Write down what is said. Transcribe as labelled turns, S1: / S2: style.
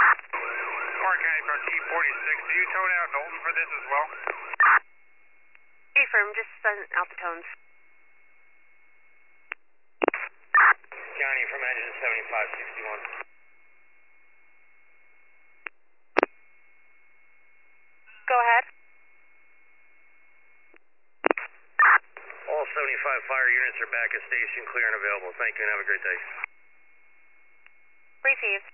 S1: Clark County from T46. Do you tone out Knowlton for this as well?
S2: Affirm, just send out the tones.
S3: County from engine 7561.
S2: Go ahead.
S3: All 75 fire units are back at station, clear and available. Thank you and have a great day.
S2: Received.